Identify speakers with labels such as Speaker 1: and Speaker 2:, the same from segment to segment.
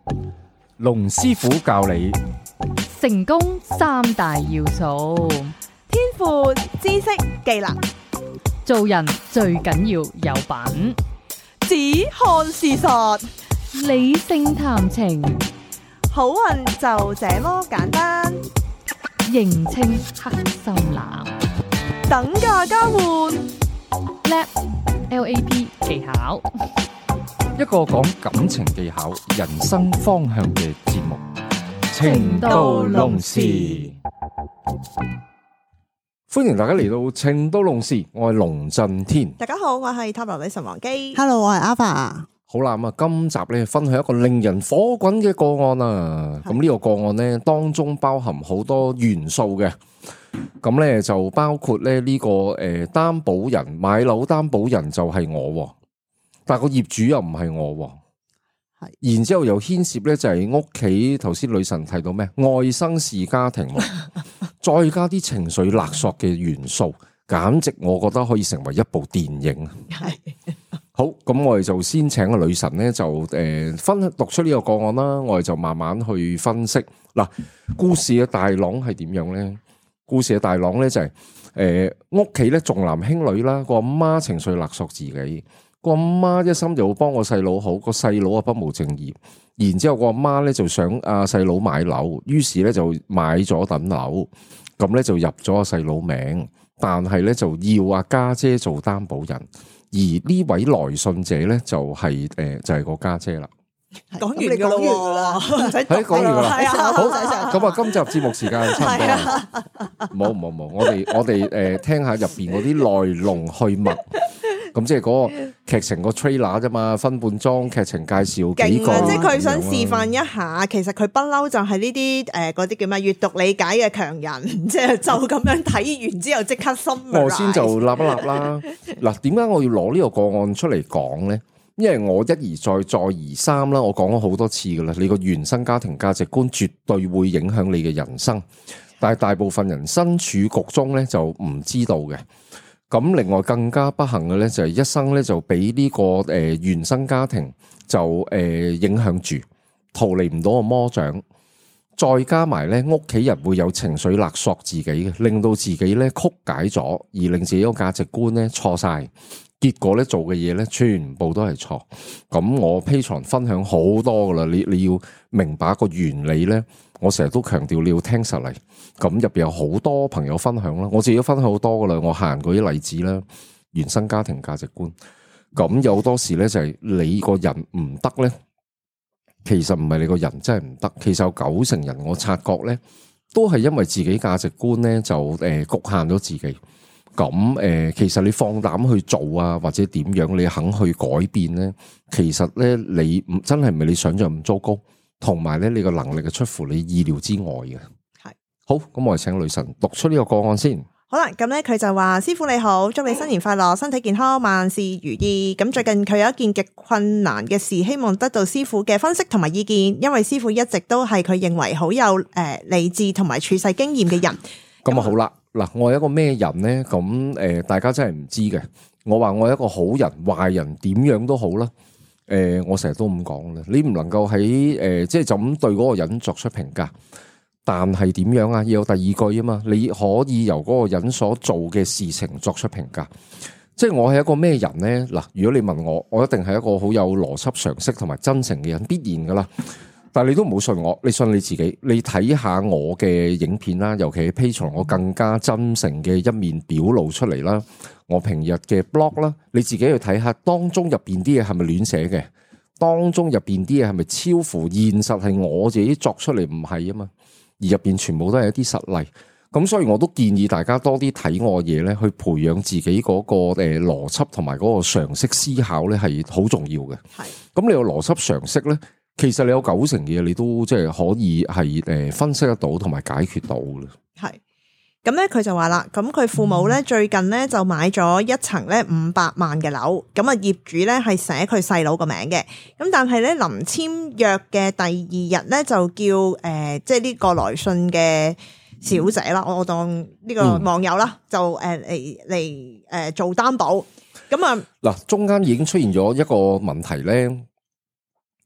Speaker 1: 龍師傅教你
Speaker 2: 成功三大要素，
Speaker 3: 天賦、知識、技能，
Speaker 2: 做人最緊要有品，
Speaker 3: 只看事實，
Speaker 2: 理性談情，
Speaker 3: 好運就這麼簡單。
Speaker 2: 認清黑心男，
Speaker 3: 等價交換
Speaker 2: LAP 技巧，
Speaker 1: 一個講感情技巧、人生方向嘅節目《
Speaker 2: 情到濃時》。
Speaker 1: 歡迎大家嚟到《情到濃時》，我係龍震天。
Speaker 3: 大家好，我係塔羅女神王姬。
Speaker 4: Hello，我係 Alpha。
Speaker 1: 好啦，咁啊，今集咧分享一個令人火滾嘅個案啊。咁呢個個案咧當中包含好多元素嘅，咁咧就包括咧呢個擔保人，買樓擔保人就係我，但係個業主又唔係我，係，然之後又牽涉咧就係屋企頭先女神提到咩外生事家庭，再加啲情緒勒索嘅元素，簡直我覺得可以成為一部電影。
Speaker 3: 係。
Speaker 1: 好，咁我哋就先請個女神咧，就讀出呢個個案啦。我哋就慢慢去分析嗱，故事嘅大綱係點樣咧？故事嘅大綱咧就係屋企咧重男輕女啦，個阿媽情緒勒索自己，個阿媽一心就會幫個細佬好，個細佬啊不務正業，然之後個阿媽咧就想阿細佬買樓，於是咧就買咗等樓，咁咧就入咗個細佬名，但係咧就要阿家姐做擔保人。而呢位來信者咧就係個家姐啦。
Speaker 3: 講完㗎啦，唔使
Speaker 1: 講完㗎啦。
Speaker 3: 係啊，
Speaker 1: 好，咁啊，今集節目時間差唔多啦。冇，我哋聽下入邊嗰啲來龍去脈。咁即係嗰個劇情個 trailer 啫嘛，分半鐘劇情介紹幾個，
Speaker 3: 即係佢想示範一下，其實佢不嬲就係呢啲嗰啲叫咩閱讀理解嘅強人，即係就咁樣睇完之後即刻心。
Speaker 1: 我先就立一立啦。嗱，點解我要攞呢個個案出嚟講咧？因為我一而再，再而三啦，我講咗好多次噶啦，你個原生家庭價值觀絕對會影響你嘅人生，但係大部分人身處局中咧就唔知道嘅。咁另外更加不幸嘅咧就係一生咧就俾呢個原生家庭就影響住，逃離唔到個魔掌，再加埋咧屋企人會有情緒勒索自己嘅，令到自己咧曲解咗，而令自己個價值觀咧錯晒，結果咧做嘅嘢咧全部都係錯。咁我 Patreon 分享好多噶啦，你要明白一個原理咧，我成日都強調你要聽實嚟。咁入邊有好多朋友分享啦，我自己都分享好多噶啦，我行過啲例子啦，原生家庭價值觀。咁有好多時咧就係你個人唔得咧，其實唔係你個人真係唔得，其實有90%人我察覺咧，都係因為自己價值觀咧就局限咗自己。咁其實你放膽去做啊，或者點樣你肯去改變咧，其實咧你真係唔係你想象咁糟糕，同埋咧你個能力係出乎你意料之外嘅。
Speaker 3: 係
Speaker 1: 好，咁我哋請女神讀出呢個個案先。
Speaker 3: 好啦，咁咧佢就話：師傅你好，祝你新年快樂，身體健康，萬事如意。咁最近佢有一件極困難嘅事，希望得到師傅嘅分析同埋意見，因為師傅一直都係佢認為好有理智同埋處世經驗嘅人。
Speaker 1: 咁啊好啦，嗱，我係一個咩人咧？咁大家真係唔知嘅。我話我係一個好人、壞人，點樣都好啦。我成日都咁講啦，你唔能夠喺即係就咁對嗰個人作出評價。但係點樣啊？要有第二句啊嘛，你可以由嗰個人所做嘅事情作出評價。即係我係一個咩人咧？嗱，如果你問我，我一定係一個好有邏輯常識同埋真誠嘅人，必然噶啦。但係你都唔好信我，你信你自己。你睇下我嘅影片啦，尤其係 Patreon，我更加真誠嘅一面表露出嚟啦。我平日嘅 blog 啦，你自己去睇下，當中入邊啲嘢係咪亂寫嘅？當中入邊啲嘢係咪超乎現實？係我自己作出嚟，唔係啊嘛。而入邊全部都係一啲實例，咁所以我都建議大家多啲睇我嘅嘢咧，去培養自己嗰個邏輯同埋嗰個常識思考咧，係好重要嘅。係，咁你有邏輯常識咧，其實你有90%嘅嘢，你都即係可以係分析得到同埋解決到嘅。係。
Speaker 3: 咁咧佢就話啦，咁佢父母咧最近咧就買咗一層咧500萬嘅樓，咁啊業主咧係寫佢細佬個名嘅，咁但係咧臨簽約嘅第2日咧就叫即係呢個來信嘅小姐啦，我當呢個網友啦，就嚟做擔保，咁啊
Speaker 1: 嗱中間已經出現咗一個問題咧，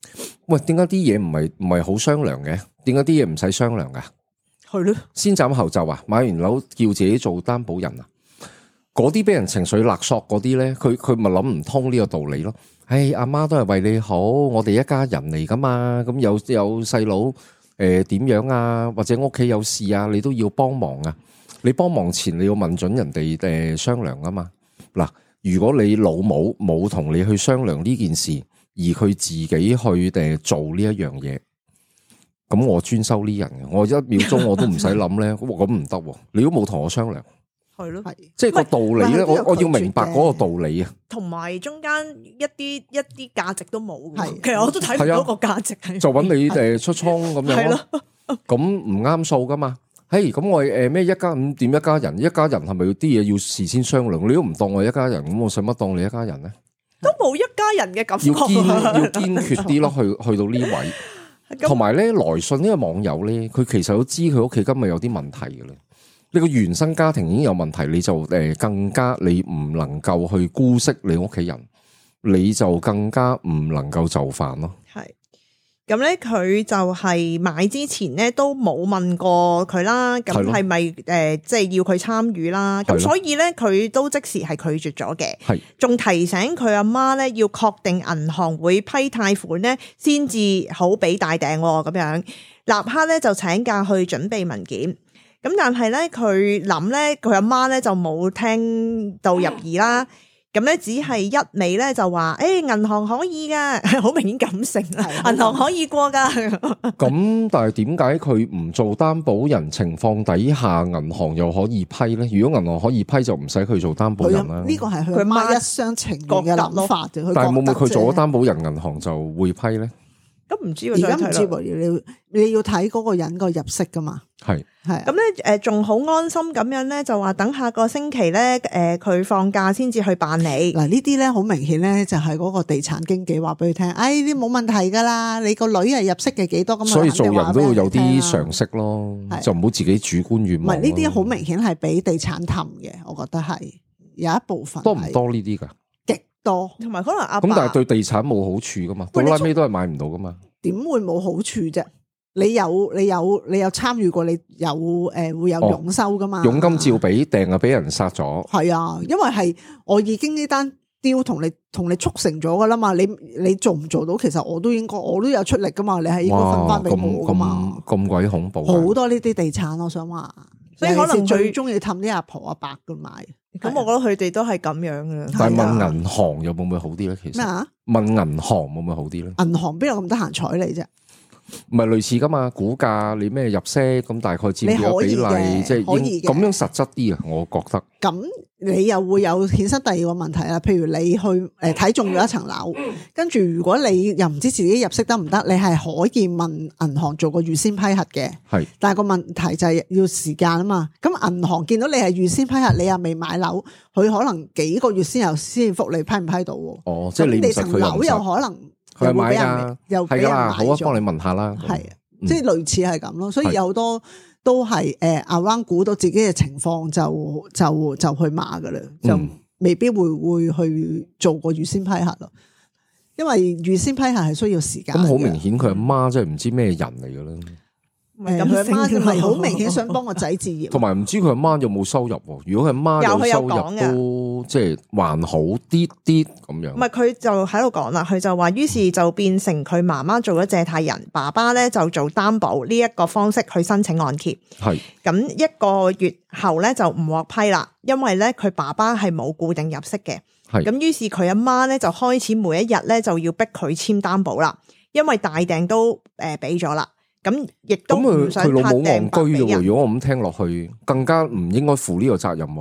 Speaker 1: 喂，點解啲嘢唔係好商量嘅？點解啲嘢唔使商量噶？
Speaker 3: 係咯，
Speaker 1: 先斬後奏啊！買完樓叫自己做擔保人啊！嗰啲俾人情緒勒索嗰啲咧，佢咪諗唔通呢個道理咯？唉，阿媽都係為你好，我哋一家人嚟噶嘛，咁有細佬點樣啊？或者屋企有事啊，你都要幫忙啊！你幫忙前你要問準人哋商量啊嘛。嗱，如果你老母冇同你去商量呢件事，而佢自己去做呢一樣嘢，咁我專收呢人嘅，我一秒鐘我都唔使諗咧，咁唔得，你都冇同我商量。
Speaker 3: 係咯，
Speaker 1: 即係個道理咧，我要明白嗰個道理啊。
Speaker 3: 同埋中間一啲價值都冇嘅，其實我都睇唔到個價值係。
Speaker 1: 就揾你出倉咁樣咯，咁唔啱數噶嘛？嘿，咁我咩一家五點一家人，一家人係咪啲嘢要事先商量？你都唔當我一家人，咁我使乜當你一家人咧？
Speaker 3: 都冇一家人嘅感覺，
Speaker 1: 要堅決啲咯，去到呢位。同埋咧，來信呢個網友咧，佢其實都知佢屋企今日有啲問題嘅啦。你個原生家庭已經有問題，你就更加你唔能夠去姑息你屋企人，你就更加唔能夠就範咯。
Speaker 3: 係咁咧，佢就係買之前咧都冇問過佢啦，咁係咪即係要佢參與啦？咁所以咧佢都即時係拒絕咗嘅，係仲提醒佢阿媽咧要確定銀行會批貸款咧，先至好俾大訂咁樣，立刻咧就請假去準備文件。咁但係咧，佢諗咧，佢阿媽咧就冇聽到入耳啦。咁咧只係一味咧就話，銀行可以噶，好明顯感性啦，銀行可以過噶。
Speaker 1: 咁但係點解佢唔做擔保人情況底下，銀行又可以批咧？如果銀行可以批，就唔使佢做擔保人啦。
Speaker 4: 呢個係佢媽一廂情願嘅諗法。
Speaker 1: 但係會唔會佢做咗擔保人，銀行就會批咧？
Speaker 3: 咁唔知
Speaker 4: 而家唔知喎，你要睇嗰個人個入息噶嘛？
Speaker 1: 係
Speaker 3: 咁咧，仲好安心咁樣咧，就話等下個星期咧，佢放假先至去辦理。
Speaker 4: 嗱，呢啲咧好明顯咧，就係嗰個地產經紀話俾佢聽，呢冇問題噶啦，你個女係入息嘅幾多咁。
Speaker 1: 所以做人都要有啲常識咯，就唔好自己主觀願望。
Speaker 4: 唔係呢啲好明顯係俾地產氹嘅，我覺得係有一部分。
Speaker 1: 多唔多呢啲噶？
Speaker 4: 極多，
Speaker 3: 同埋可能阿爸
Speaker 1: 咁，但係對地產冇好處噶嘛，到拉尾都係買唔到噶嘛。
Speaker 4: 點會冇好處啫？你有參與過，你有會有佣收噶嘛？
Speaker 1: 佣金照俾，訂啊俾人殺咗。
Speaker 4: 係啊，因為係我已經呢單雕同你促成咗噶啦嘛，你做唔做到？其實我都有出力噶嘛，你係應該分翻俾我噶嘛。咁
Speaker 1: 鬼恐怖！
Speaker 4: 好多呢啲地產，我想話，
Speaker 3: 所以可能
Speaker 4: 最中意氹啲阿婆阿伯噶買。
Speaker 3: 咁我覺得佢哋都係咁樣噶。
Speaker 1: 但係問銀行又會唔會好啲咧？其實咩啊？問銀行會唔會好啲咧？
Speaker 4: 銀行邊有咁得閒睬你啫？
Speaker 1: 唔係類似噶嘛，股價你咩入息咁大概佔幾多比例，即係咁樣實質啲啊？我覺得。咁
Speaker 4: 你又會有衍生第二個問題啦，譬如你去睇中咗一層樓，跟住如果你又唔知自己入息得唔得，你係可以問銀行做個預先批核嘅。係，但係個問題就係要時間啊嘛。咁銀行見到你係預先批核，你又未買樓，佢可能幾個月先覆你批唔批到。哦，
Speaker 1: 即係你
Speaker 4: 層樓有可能。
Speaker 1: 佢係買噶，
Speaker 4: 又
Speaker 1: 係噶啦，好啊，幫你問下啦。
Speaker 4: 係，即係類似係咁咯。所以有好多都係around 估到自己嘅情況就去買噶啦，就未必會去做個預先批核咯。因為預先批核係需要時間。咁
Speaker 1: 好明顯佢阿媽真係唔知咩人嚟噶啦。
Speaker 4: 佢阿媽就係好明顯想幫個仔置業，
Speaker 1: 同埋唔知佢阿媽有冇收入。如果佢阿媽有收入都即係還好啲咁樣。
Speaker 3: 唔係佢就喺度講啦，佢就話於是就變成佢媽媽做咗借貸人，爸爸咧就做擔保呢一個方式去申請按揭。係咁一個月後咧就唔獲批啦，因為咧佢爸爸係冇固定入息嘅。係咁於是佢阿媽咧就開始每一日咧就要逼佢簽擔保啦，因為大訂都俾咗啦。咁亦都唔想
Speaker 1: 佢老母戇居嘅喎，如果我咁聽落去，更加唔應該負呢個責任。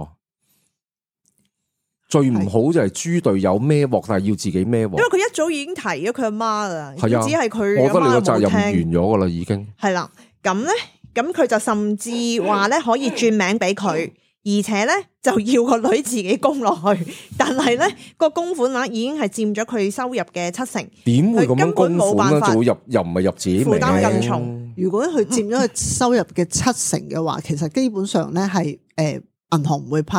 Speaker 1: 最唔好就係豬隊友孭鑊，但係要自己孭鑊。因為
Speaker 3: 佢一早已經提咗佢阿媽啦，
Speaker 1: 係啊，
Speaker 3: 只係佢
Speaker 1: 我覺得你個責任完咗噶啦，已經
Speaker 3: 係啦。咁咧，咁佢就甚至話咧可以轉名俾佢，而且咧就要個女自己供落去。但係咧個供款額已經係佔咗佢收入嘅70%。
Speaker 1: 點會咁樣供款咧？就會又唔係入自己名，
Speaker 3: 負擔更重。
Speaker 4: 如果佢佔咗佢收入嘅70%嘅話，其實基本上咧係銀行唔會批咯。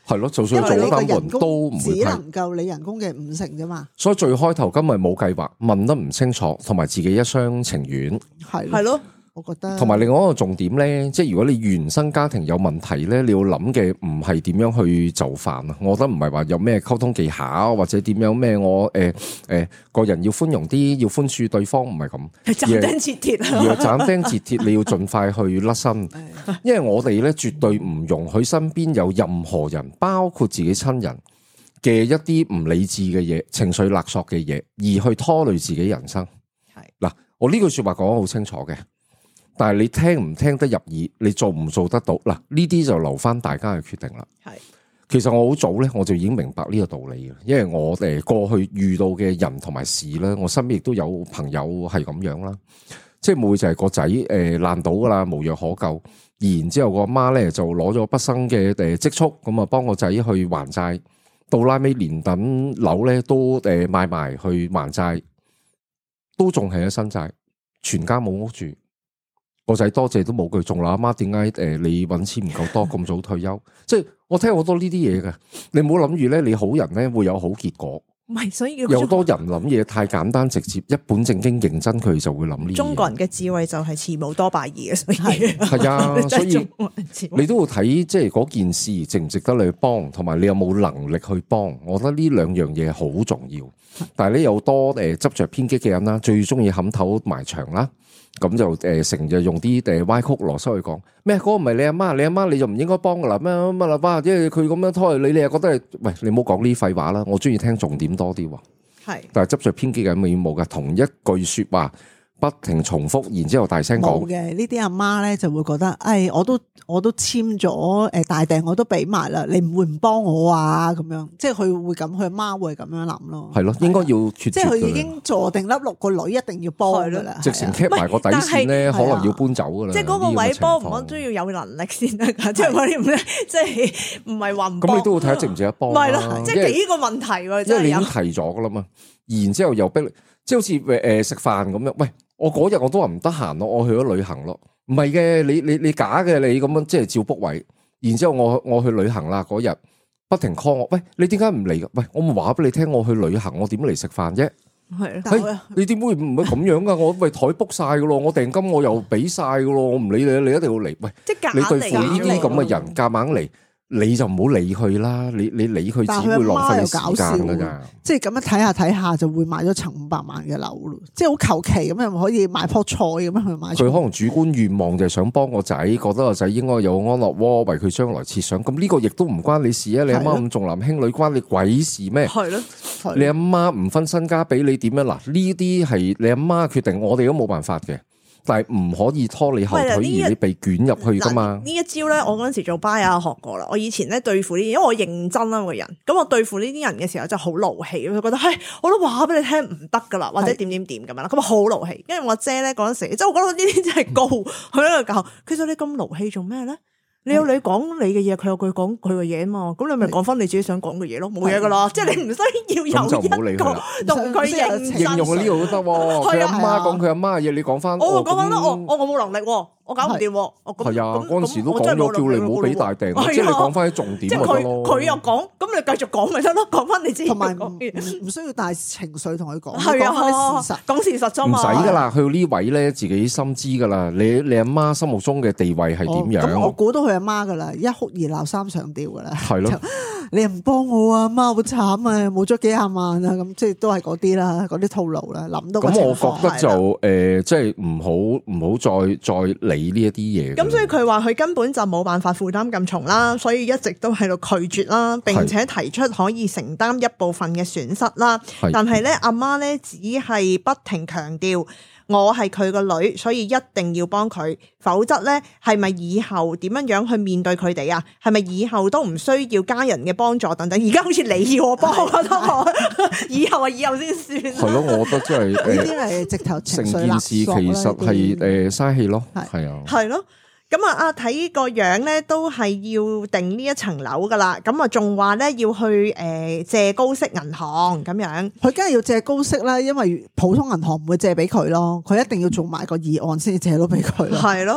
Speaker 1: 係咯，就算佢做咗間門都唔會
Speaker 4: 只
Speaker 1: 批。
Speaker 4: 能夠你人工嘅50%啫嘛。
Speaker 1: 所以最開頭今日冇計劃，問得唔清楚，同埋自己一廂情願。
Speaker 4: 係
Speaker 3: 咯，
Speaker 4: 我覺得。
Speaker 1: 同埋另外一個重點咧，即係如果你原生家庭有問題咧，你要諗嘅唔係點樣去就範啊。我覺得唔係話有咩溝通技巧或者點樣咩，我個人要寬容啲，要寬恕對方，唔係咁。
Speaker 3: 斬釘截鐵啊！
Speaker 1: 而係斬釘截鐵，你要盡快去甩身，因為我哋咧絕對唔容許身邊有任何人，包括自己親人嘅一啲唔理智嘅嘢、情緒勒索嘅嘢，而去拖累自己人生。係嗱，我呢句說話講得好清楚嘅。但係你聽唔聽得入耳，你做唔做得到嗱？呢啲就留翻大家嘅決定啦。係，其實我好早咧，我就已經明白呢個道理嘅，因為我哋過去遇到嘅人同埋事咧，我身邊亦都有朋友係咁樣啦。即係冇就係個仔爛到噶啦，無藥可救，然之後個阿媽咧就攞咗畢生嘅積蓄，咁啊幫個仔去還債，到拉尾連等樓咧都賣埋去還債，都仲係一身債，全家冇屋住。個仔多謝都冇句，仲話阿媽點解你搵錢唔夠多咁早退休？即係我聽好多呢啲嘢嘅，你唔好諗住咧，你好人咧會有好結果。
Speaker 3: 唔係，所以
Speaker 1: 有好多人諗嘢太簡單直接，一本正經認真佢就會諗呢啲。
Speaker 3: 中國人嘅智慧就係慈母多敗兒嘅，所以
Speaker 1: 係啊，所以你都會睇即係嗰件事值唔值得你去幫，同埋你有冇能力去幫。我覺得呢兩樣嘢好重要。但係咧有多執着偏激嘅人啦，最中意冚頭埋牆啦。咁就成日用啲歪曲邏輯去講咩？嗰個唔係你阿媽，你阿媽你就唔應該幫噶啦咩乜啦？哇！因為佢咁樣拖你，你又覺得係喂？你唔好講呢啲廢話啦！我中意聽重點多啲喎。係，但係執着偏激嘅永遠冇噶，同一句說話不停重複，然之後大聲講。冇
Speaker 4: 嘅，呢啲阿媽咧就會覺得，我都簽咗大訂，我都俾埋啦，你唔會唔幫我啊？咁樣，即係佢會咁，佢阿媽會咁樣諗咯。係咯，
Speaker 1: 應該要決絕。即係
Speaker 4: 佢已經坐定粒六個女一定要幫噶啦，
Speaker 1: 直情 cap 埋個底線咧，可能要搬走噶啦。
Speaker 3: 即係嗰個位幫唔幫都要有能力先得噶，即係嗰啲唔咧，即係唔係話唔幫。
Speaker 1: 咁你都要睇下值唔值得幫。
Speaker 3: 係咯，即係幾個問題喎，
Speaker 1: 因為你已經提咗噶啦嘛，然之後又逼你，即係好似食飯咁樣，喂。我嗰日我都話唔得閒咯，我去咗旅行咯。唔係嘅，你假嘅，你咁樣即係照 book 位。然之後我去旅行啦，嗰日不停 call 我，喂，你點解唔嚟噶？喂，我咪話俾你聽，我去旅行，我點嚟食飯啫？係，你點會唔會咁樣噶？我喂台 book 晒噶咯，我訂金我又俾晒噶咯，我唔理你，你一定要嚟。喂，即係你對付呢啲咁嘅人，夾硬嚟。你就唔好理佢啦，你理佢只會浪費時間噶咋。
Speaker 4: 即係咁樣睇下就會買咗層500萬嘅樓咯，即係好求其咁樣可以買棵菜咁樣去買。佢
Speaker 1: 可能主觀願望就係想幫個仔，覺得個仔應該有安樂窩，為佢將來設想。咁呢個亦都唔關你事啊！你阿媽咁重男輕女，關你鬼事咩？係咯，你阿媽唔分身家俾你點樣？嗱，呢啲係你阿媽決定，我哋都冇辦法嘅。但係唔可以拖你後腿，而你被捲入去噶嘛？呢
Speaker 3: 一招咧，我嗰陣時做巴雅學過啦。我以前咧對付呢啲，因為我認真啦個人，咁我對付呢啲人嘅時候就好怒氣，我覺得我都話俾你聽唔得噶啦，或者點咁樣啦，咁好怒氣。因為我姐咧嗰陣時，即係我覺得呢啲真係高，佢喺度教。其實你咁怒氣做咩咧？你有你講你嘅嘢，佢有佢講佢嘅嘢啊嘛，咁你咪講翻你自己想講嘅嘢咯，冇嘢噶啦，即係你唔需要有一個同佢
Speaker 1: 應用呢度都得喎。佢阿媽講佢阿媽嘅嘢，你講翻。
Speaker 3: 我講翻啦，我冇能力，我搞唔掂。
Speaker 1: 係啊，嗰陣時都講咗叫你唔好俾大訂，即係你講翻啲重點咪得咯。
Speaker 3: 佢又講，咁你繼續講咪得咯，講翻你自己。
Speaker 4: 同埋唔需要帶情緒同佢講，
Speaker 3: 係啊，講事實啫嘛。
Speaker 1: 唔使噶啦，去到呢位咧，自己心知噶啦。你阿媽心目中嘅地位係點樣？
Speaker 4: 我估到佢阿媽噶啦，一哭二鬧三上吊噶啦。
Speaker 1: 係咯，
Speaker 4: 你又唔幫我啊，媽好慘啊，冇咗幾廿萬啊，咁即係都係嗰啲啦，嗰啲套路啦，諗到。
Speaker 1: 咁我覺得就即係唔好再理呢一啲嘢。
Speaker 3: 咁所以佢話佢根本就冇辦法負擔咁重啦，所以一直都喺度拒絕啦，並且提出可以承擔一部分嘅損失啦。但係咧，阿媽咧只係不停強調，我係佢個女，所以一定要幫佢，否則咧係咪以後點樣去面對佢哋啊？係咪以後都唔需要家人嘅幫助等等？而家好似你要我幫，我覺得以後啊，以後先算。係
Speaker 1: 咯，我覺得真係
Speaker 4: 呢啲係直頭情緒勒索啦。成件事其實
Speaker 1: 係嘥氣咯，係啊，
Speaker 3: 係咯。咁啊，睇個樣咧，都係要定呢一層樓噶啦。咁啊，仲話咧要去借高息銀行咁樣。
Speaker 4: 佢梗係要借高息啦，因為普通銀行唔會借俾佢咯。佢一定要做埋個議案先至借到俾佢咯。
Speaker 3: 係咯。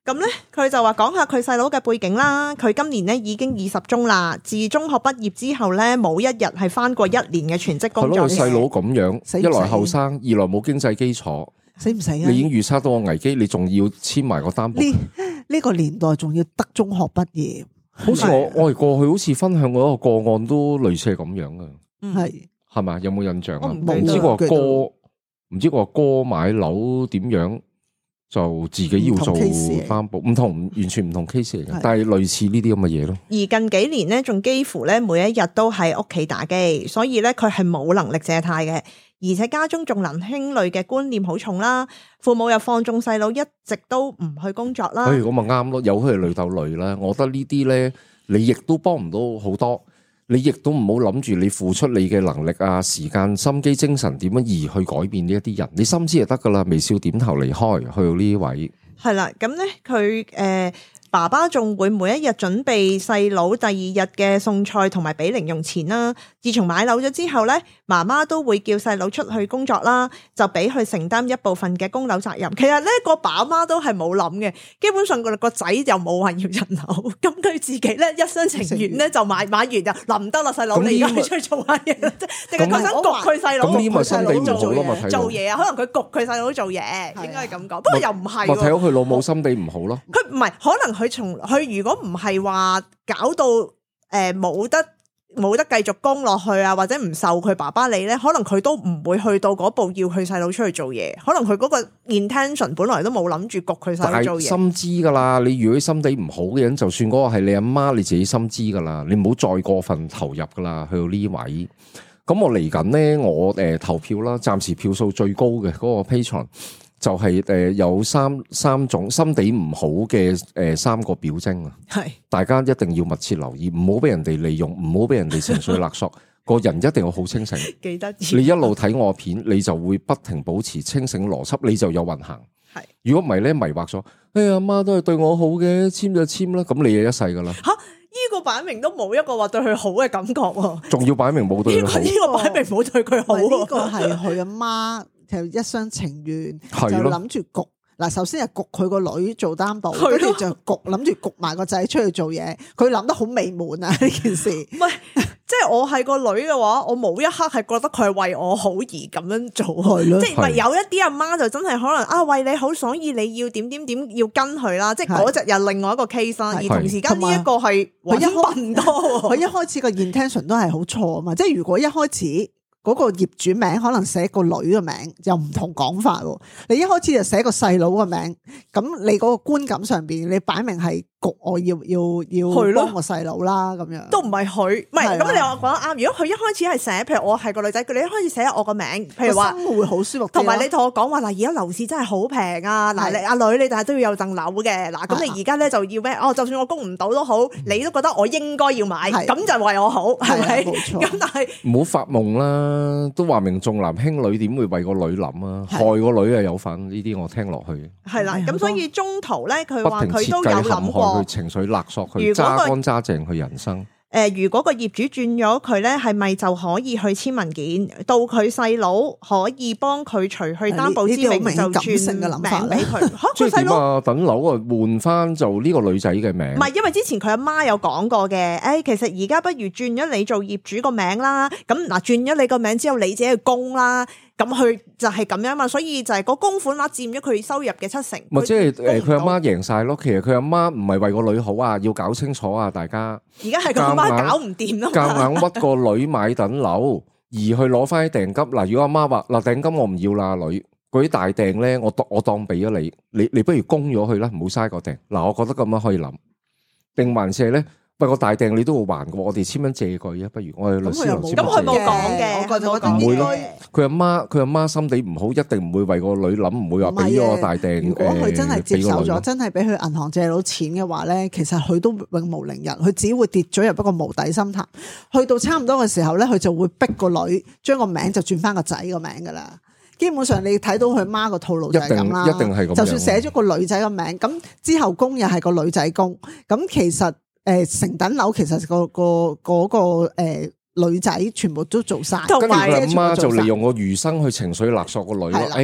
Speaker 3: 咁咧，佢就話講下佢細佬嘅背景啦。佢今年咧已經20中啦，自中學畢業之後咧，冇一日係返過1年嘅全職工作嘅。
Speaker 1: 係咯，細佬咁樣，
Speaker 4: 死唔死
Speaker 1: 一來後生，二來冇經濟基礎，
Speaker 4: 死唔死啊？
Speaker 1: 你已經預測到個危機，你仲要簽埋個擔保。
Speaker 4: 呢個年代仲要得中學畢業，
Speaker 1: 好似我哋過去好似分享過一個個案都類似係咁樣嘅，係咪？有冇印象啊？唔知個哥，唔知個哥買樓點樣？就自己要做擔保，唔同完全唔同 case 嚟嘅，但係類似呢啲咁嘅嘢咯。
Speaker 3: 而近幾年咧，仲幾乎咧每一日都喺屋企打機，所以咧佢係冇能力借貸嘅，而且家中重男輕女嘅觀念好重啦，父母又放縱細佬一直都唔去工作啦。
Speaker 1: 咁咪啱咯，由佢哋累鬥累啦。我覺得呢啲咧，你亦都幫唔到好多。你亦都唔好諗住你付出你嘅能力啊、時間、心機、精神點樣而去改變呢一啲人，你心知就得噶啦。微笑點頭離開，去到呢位
Speaker 3: 係啦。咁咧佢爸爸仲會每一日準備細佬第二日嘅餸菜同埋俾零用錢啦。自從買樓咗之後咧，媽媽都會叫細佬出去工作啦，就俾佢承擔一部分嘅供樓責任。其實咧個爸媽都係冇諗嘅，基本上個仔就冇話要層樓，咁佢自己咧一廂情願咧就買完就嗱唔得啦，細佬你而家出去做下嘢啦，定係佢想焗佢細佬？
Speaker 1: 咁呢咪心地唔好咯，咪
Speaker 3: 做嘢啊？可能佢焗佢細佬做嘢，應該係咁講。不過又唔係，
Speaker 1: 咪睇到佢老母心地唔好咯。
Speaker 3: 佢唔係，可能佢如果唔係話搞到冇得繼續供落去啊，或者唔受佢爸爸理咧，可能佢都唔會去到嗰步要佢細佬出去做嘢。可能佢嗰個 intention 本來都冇諗住焗佢細佬做嘢。心知
Speaker 1: 噶啦，你如果心地唔好嘅人，就算嗰個係你阿媽，你自己心知噶啦，你唔好再過分投入噶啦。去到呢位，咁我嚟緊咧，我投票啦，暫時票數最高嘅嗰個 Patreon。就係有三種心地唔好嘅3個表徵啊，係大家一定要密切留意，唔好俾人哋利用，唔好俾人哋情緒勒索，個人一定要好清醒。記得你一路睇我片，你就會不停保持清醒邏輯，你就有運行。係如果唔係咧，迷惑咗，阿媽都係對我好嘅，簽就簽啦，咁你就一世噶啦。吓，呢個擺明都冇一個話對佢好嘅感覺喎，仲要擺明冇對佢好，呢個擺明冇對佢好，呢個係佢阿媽。就一廂情願就諗住焗嗱，首先係焗佢個女做擔保，跟住就諗住焗埋個仔出去做嘢，佢諗得好美滿啊呢件事。唔係，即係我係個女嘅話，我冇一刻係覺得佢係為我好而咁樣做，即係咪有一啲阿媽就真係可能啊為你好，所以你要點要跟佢啦，即係嗰隻又另外一個 case 啦。而同時間呢一個係佢一笨多，佢一開始個 intention 都係好錯啊嘛，即係如果一開始。嗰個業主名可能寫個女嘅名，又唔同講法喎。你一開始就寫個細佬嘅名，咁你嗰個觀感上邊，你擺明係焗我要幫個細佬啦，咁樣都唔係佢，唔係咁你話講得啱。如果佢一開始係寫，譬如我係個女仔，你一開始寫我個名，譬如話生活會好舒服，同埋你同我講話嗱，而家樓市真係好平啊，嗱你阿女你但係都要有層樓嘅，嗱咁你而家咧就要咩？哦，就算我供唔到都好，你都覺得我應該要買，咁就為我好，係咪？冇錯。咁但係唔好發夢啦。都話明重男輕女，點會為個女諗啊？害個女啊有份呢啲，我聽落去係啦。咁所以中途咧，佢話佢都有諗過，佢情緒勒索，佢揸乾揸淨佢人生。如果個業主轉咗佢咧，係咪就可以去簽文件？到佢細佬可以幫佢除去擔保之名，就轉名俾佢。即係點啊？等樓啊換翻就呢個女仔嘅名。唔係，因為之前佢阿媽有講過嘅。其實而家不如轉咗你做業主個名啦。咁嗱，轉咗你個名之後，你自己去供啦。咁佢就係咁樣嘛，所以就係個供款額佔咗佢收入嘅7成。咪即係佢阿媽贏晒咯。其實佢阿媽唔係為個女好啊，要搞清楚啊，大家。而家係佢阿媽搞唔掂咯，夾硬屈個女買等樓，而去攞翻啲訂金。嗱，如果阿媽話嗱訂金我唔要啦，女嗰啲大訂咧，我當俾咗你不如供咗佢啦，唔好嘥個訂。嗱，我覺得咁樣可以諗，定還是係咧？喂，個大訂你都會還嘅，我哋簽緊借據啊，不如我哋律師樓簽。咁佢冇講嘅，我覺得唔會咯。佢阿媽心地唔好，一定唔會為個女諗，唔會話俾咗個大訂。如果佢真係接受咗，真係俾佢銀行借到錢嘅話咧，其實佢都永無寧日，佢只會跌咗入一個無底深潭。去到差唔多嘅時候咧，佢就會逼個女將個名就轉翻個仔個名噶啦。基本上你睇到佢媽個套路就係咁啦，一定係咁。就算寫咗個女仔個名，咁之後供又係個女仔供，咁其實。成等樓其實嗰個女仔全部都做晒，跟住佢阿媽就利用個餘生去情緒勒索個女咯。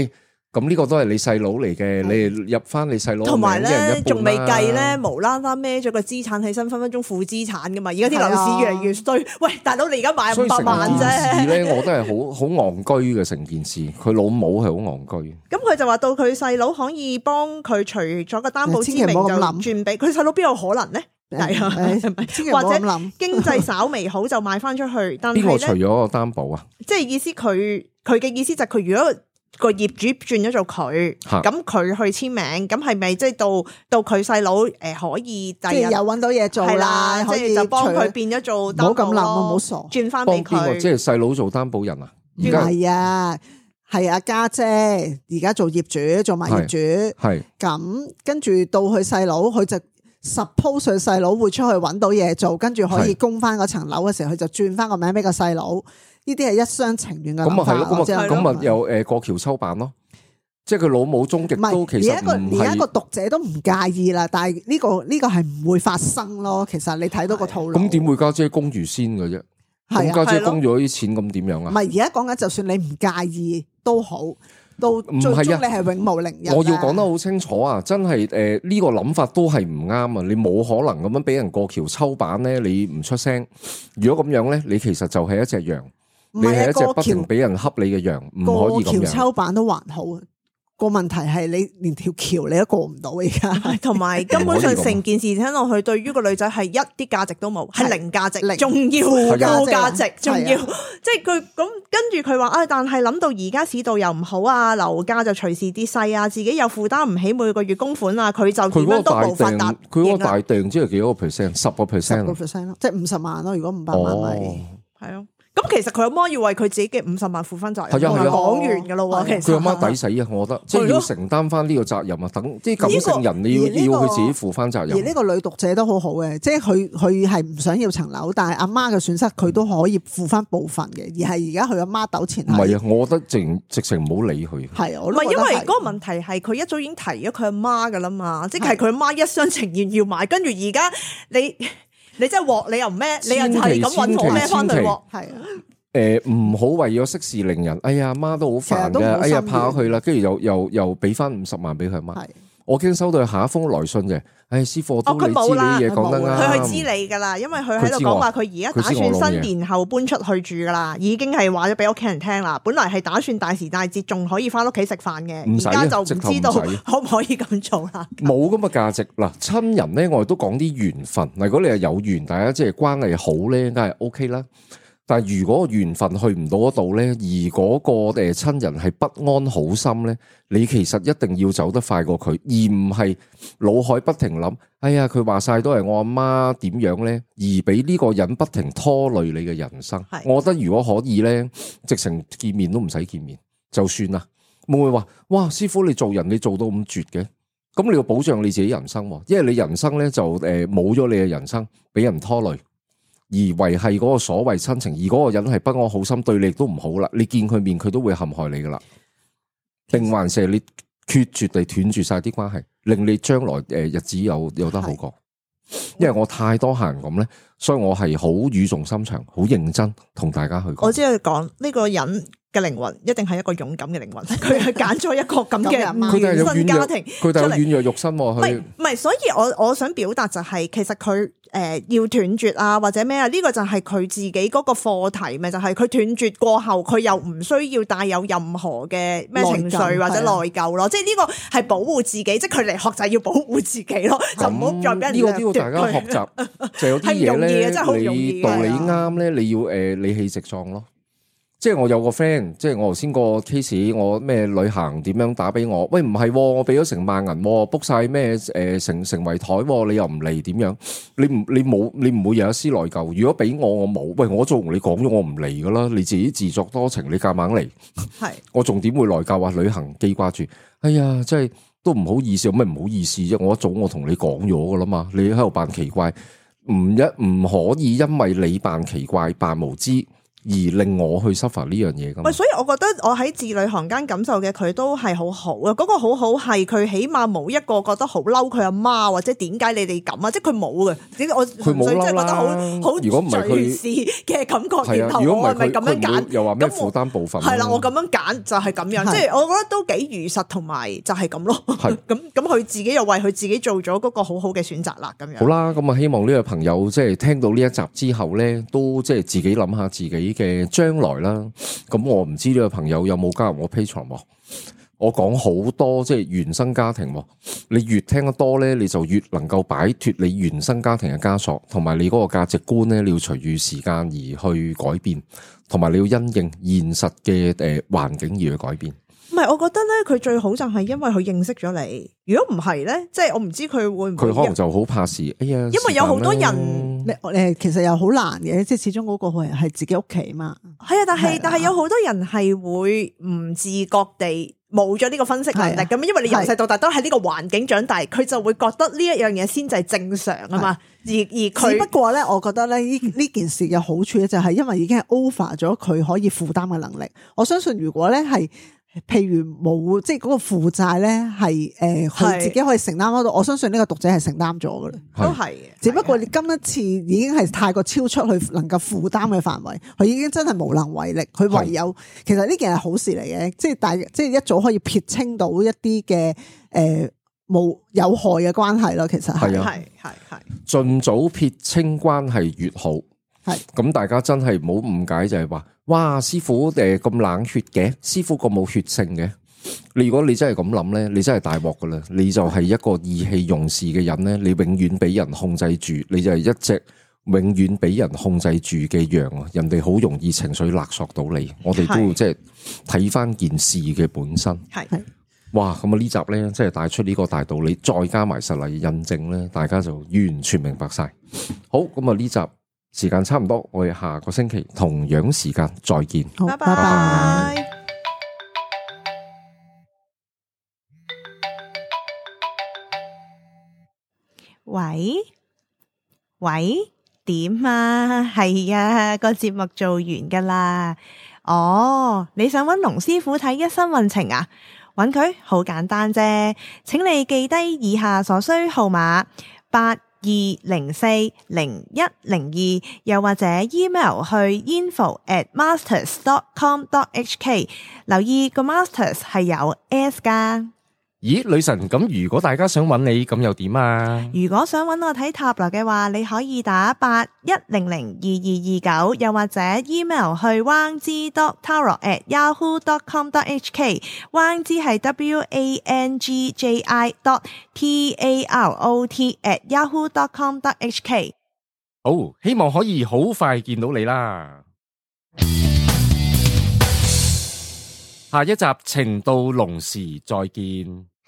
Speaker 1: 咁呢個都係你細佬嚟嘅，你入翻你細佬，
Speaker 3: 同埋咧仲未計咧，
Speaker 1: 無
Speaker 3: 無啦啦孭咗個資產起身，分分鐘負資產噶嘛。而家啲樓市越嚟越衰，喂，大佬你而家買500萬啫。
Speaker 1: 成件事咧，我都係好戇居嘅成件事。佢老母係好戇居。
Speaker 3: 咁佢就話到佢細佬可以幫佢除咗個擔保之名就轉俾佢細佬，邊有可能咧？係啊，或者經濟稍微好就賣翻出去。但係
Speaker 1: 邊個除咗個擔保啊？
Speaker 3: 即係意思佢嘅意思就係佢如果個業主轉咗做佢，咁佢去簽名，咁係咪即係到佢細佬可以第日
Speaker 4: 又揾到嘢做啦？
Speaker 3: 即係就幫佢變咗做擔保咯。唔好咁諗啊，唔好傻，轉翻俾佢。
Speaker 1: 即係細佬做擔保人啊？
Speaker 4: 唔係啊，係啊家姐而家做業主，做埋業主，係咁跟住到佢細佬，佢就 suppose 佢細佬會出去揾到嘢做，跟住可以供翻嗰層樓嘅時候，佢就轉翻個名俾個細佬。呢啲係一廂情願嘅諗法。
Speaker 1: 咁啊又過橋抽板咯，即係佢老母終極都其實唔係。而家個
Speaker 4: 讀者都唔介意啦，但係呢個係唔會發生咯。其實你睇到個套路，
Speaker 1: 咁點會家姐供住先嘅啫？咁家姐供咗啲錢，咁點樣啊？
Speaker 4: 唔係而家講緊，就算你唔介意都好，到最終你係永無寧日。
Speaker 1: 我要講得好清楚啊！真係呢個諗法都係唔啱啊！你冇可能咁樣俾人過橋抽板咧，你唔出聲。如果咁樣咧，你其實就係一隻羊。你係一隻不停俾人恰你嘅羊，唔可以咁樣。橋
Speaker 4: 抽板都還好，個問題係你連條橋你都過唔到而家，
Speaker 3: 同埋根本上成件事聽落去，對於個女仔係一啲價值都冇，係零價值，仲要負價值，仲要即係佢咁跟住佢話啊，但係諗到而家市道又唔好啊，樓價就隨時跌勢啊，自己又負擔唔起每個月供款啊，佢就點樣都冇發達。
Speaker 1: 佢嗰個大訂即係幾多個 percent？10%
Speaker 4: 咯，即係50萬咯。如果500萬咪
Speaker 3: 係咯。咁其實佢阿媽要為佢自己嘅50萬負翻責任，講完噶咯喎。其實
Speaker 1: 佢阿媽抵死啊，我覺得即係要承擔翻呢個責任啊。等即係感性人，你要佢自己負翻責任。
Speaker 4: 而呢個女讀者都好好嘅，即係佢係唔想要層樓，但係阿媽嘅損失佢都可以負翻部分嘅。而係而家佢阿媽糾纏。唔
Speaker 1: 係啊，我覺得直情唔好理佢。
Speaker 3: 係啊，唔係因為嗰個問題係佢一早已經提咗佢阿媽噶啦嘛，即係佢阿媽一廂情願要買，跟住而家你真係鑊，你又唔咩？你又係咁揾我咩翻嚟鑊？係啊，
Speaker 1: 唔好為咗息事寧人。哎呀，媽都好煩嘅。哎呀，怕佢啦，跟住又俾翻50萬俾佢媽。我驚收到下一封來信嘅。唉，師傅都你知你啲嘢講得啱。
Speaker 3: 佢係知你噶啦，因為佢喺度講話，佢而家打算新年後搬出去住噶啦，已經係話咗俾屋企人聽啦。本來係打算大時大節仲可以翻屋企食飯嘅，而家就唔知道可唔可以咁做啦。
Speaker 1: 冇咁嘅價值嗱，親人咧，我哋都講啲緣分。如果你係有緣，大家即係關係好咧，梗係 OK 啦。但係如果緣分去唔到嗰度咧，而嗰個親人係不安好心咧，你其實一定要走得快過佢，而唔係腦海不停諗，哎呀佢話晒都係我阿媽點樣咧，而俾呢個人不停拖累你嘅人生。我覺得如果可以咧，直情見面都唔使見面就算啦。會唔會話哇師傅你做人你做到咁絕嘅？咁你要保障你自己人生，因為你人生咧就冇咗你嘅人生，俾人拖累。而維繫嗰個所謂親情，而嗰個人係不安好心，對你亦都唔好啦。你見佢面，佢都會陷害你噶啦。定還是你決絕地斷絕晒啲關係，令你將來日子有得好過。因為我太多客人咁咧，所以我係好語重心長、好認真同大家去講。
Speaker 3: 我只係講呢個人嘅靈魂一定係一個勇敢嘅靈魂，佢係揀咗一個咁嘅原生家庭，
Speaker 1: 佢哋有軟弱肉身。唔
Speaker 3: 係，所以我想表達就係，其實佢要斷絕啊，或者咩啊？呢個就係佢自己嗰個課題，咪就係佢斷絕過後，佢又唔需要帶有任何嘅咩情緒或者內疚咯。即係呢個係保護自己，即係佢嚟學就係要保護自己咯，就唔好再俾人
Speaker 1: 呢個大家學習，就有啲嘢咧，你道理啱咧，你要理氣直壯咯。即係我有個 friend，即係我頭先個 case， 我咩旅行點樣打俾我？喂，唔係，我俾咗成萬銀，book 晒咩成圍台，你又唔嚟點樣？你唔會有一絲內疚。如果俾我冇，喂，我做同你講咗，我唔嚟噶啦。你自己自作多情，你夾硬嚟，係我仲點會內疚啊？旅行記掛住，哎呀，真係都唔好意思，有咩唔好意思啫？我一早我同你講咗噶啦嘛，你喺度扮奇怪，唔可以因為你扮奇怪扮無知。 而令我去 suffer 呢樣嘢噶嘛。
Speaker 3: 所以我覺得我喺字裏行間感受嘅佢都係好好啊！嗰個好好係佢起碼冇一個覺得好嬲佢阿媽，或者點解你哋咁啊？即係佢冇嘅，我
Speaker 1: 佢冇嬲啦。
Speaker 3: 好
Speaker 1: 如果唔係佢
Speaker 3: 事嘅感覺，
Speaker 1: 係啊，如果唔係佢咁樣揀，又話咩負擔部分？
Speaker 3: 係啦，我咁樣揀就係咁樣，即係我覺得都幾如實，同埋就係咁咯。咁佢自己又為佢自己做咗嗰個好好嘅選擇啦。咁樣
Speaker 1: 好啦，咁啊希望呢個朋友即係聽到呢一集之後咧，都即係自己諗下自己嘅將來啦。咁我唔知呢個朋友有冇加入我 Patreon 喎？我講好多即係原生家庭，你越聽得多咧，你就越能夠擺脫你原生家庭嘅枷鎖，同埋你嗰個價值觀咧，你要隨住時間而去改變，同埋你要因應現實嘅環境而去改變。
Speaker 3: 唔係，我覺得咧，佢最好就係因為佢認識咗你。如果唔係咧，即係我唔知佢會唔會，
Speaker 1: 佢可能就好怕事。哎呀，
Speaker 3: 因為有好多人，
Speaker 4: 你其實又好難嘅，即係始終嗰個係自己屋企嘛。
Speaker 3: 係啊，但係有好多人係會唔自覺地冇咗呢個分析能力咁，因為你由細到大都喺呢個環境長大，佢就會覺得呢一樣嘢先至係正常啊嘛。而佢
Speaker 4: 只不過咧，我覺得咧呢件事嘅好處咧，就係因為已經係 over 咗佢可以負擔嘅能力。我相信如果咧係。譬如冇即係嗰個負債咧，係佢自己可以承擔得到，我相信呢個讀者係承擔咗噶啦，
Speaker 3: 都係。
Speaker 4: 只不過你今一次已經係太過超出佢能夠負擔嘅範圍，佢已經真係無能為力，佢唯有其實呢件係好事嚟嘅，即係一早可以撇清到一啲嘅冇有害嘅關係咯。其實係
Speaker 1: 盡早撇清關係越好。係咁，大家真係唔好誤解，就係話，哇，師傅咁冷血嘅，師傅咁冇血性嘅。如果你真係咁諗咧，你真係大鑊噶啦，你就係一個意氣用事嘅人咧，你永遠俾人控制住，你就係一隻永遠俾人控制住嘅羊啊！人哋好容易情緒勒索到你，我哋都即係睇翻件事嘅本身。係哇，咁啊呢集咧，即係帶出呢個大道理，再加埋實例印證咧，大家就完全明白晒。好，咁啊呢集。時間差唔多，我哋下個星期同樣時間再見。
Speaker 3: 拜拜。喂，點啊？係啊，個節目做完噶啦。哦，你想揾龍師傅睇一生運程啊？揾佢好簡單啫，請你記低以下所需號碼82040102，又或者 email 去 info@masters.com.hk， 留意個 masters 係有 S 噶。
Speaker 5: 咦，女神，咁如果大家想揾你，咁又點啊？
Speaker 3: 如果想揾我睇塔羅嘅話，你可以打81002229，又或者 email 去 wangzi.tarot@yahoo.com.hk， wangzi 係 WANGJI.TAROT@yahoo.com.hk。
Speaker 5: 好，希望可以好快見到你啦。下一集情到濃時再見。